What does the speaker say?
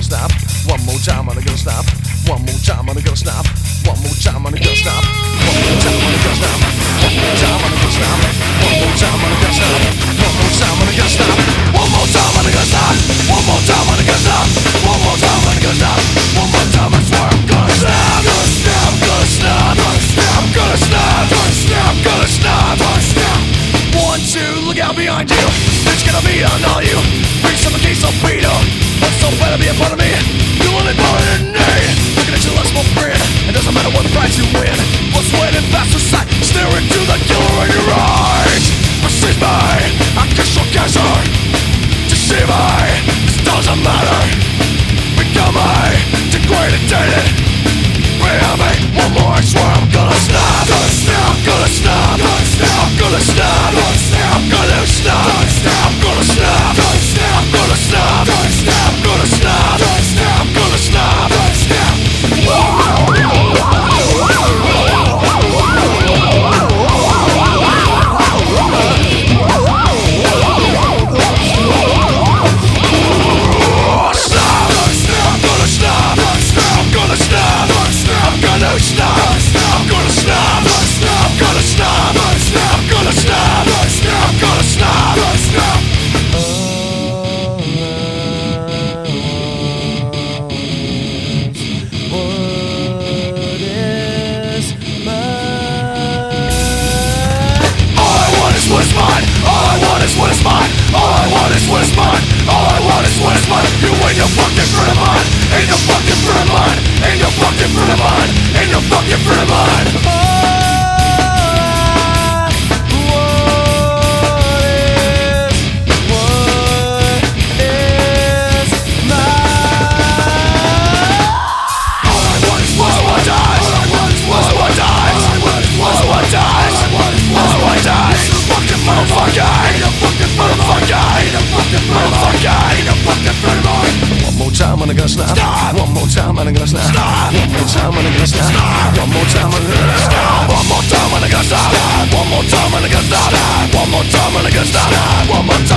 stop. One more time, I'm gonna stop. One more time, I'm gonna stop. One more time, I'm gonna stop. One more time, I'm gonna stop. One more time, I'm gonna stop. One more time, I'm gonna stop. One more time, I'm gonna stop. One more time, I'm gonna stop. One more time, I'm gonna stop. One more time, I'm gonna stop. One more time, I swear I'm gonna stop. Gonna stop. Gonna stop. Gonna stop. Gonna stop. Gonna stop. Gonna stop. Gonna stop. 1, 2, look out behind you. It's gonna be on all you. Bring some of these, I'll beat up. What's so bad to be a part of me? You want it more than me. Looking at your lust for grin. It doesn't matter what price you win. What's waiting fast aside? Staring to the killer in your eyes. Perceive me, I kiss your cancer. Deceive me, this doesn't matter. Become me, degraded, dated. Behind me, one more, I swear I'm gonna stop. Gonna stop, gonna stop, gonna stop, I'm gonna stop, gonna stop, I'm gonna stop, I'm gonna stop, I'm gonna stop, I'm gonna stop, I'm gonna stop, what is mine. All I want is what is mine. All I want is what is mine. All I want is what is mine. You ain't no fucking friend of mine. Ain't no fucking friend of mine. Ain't no fucking friend of mine. Ain't no fucking friend of mine. One more time and I'm gonna stop. One more time and I'm gonna stop. One more time and I'm gonna stop. One more time and I'm gonna stop. One more time and I'm gonna stop. One more time and I'm gonna stop. One more time and I'm gonna stop. One more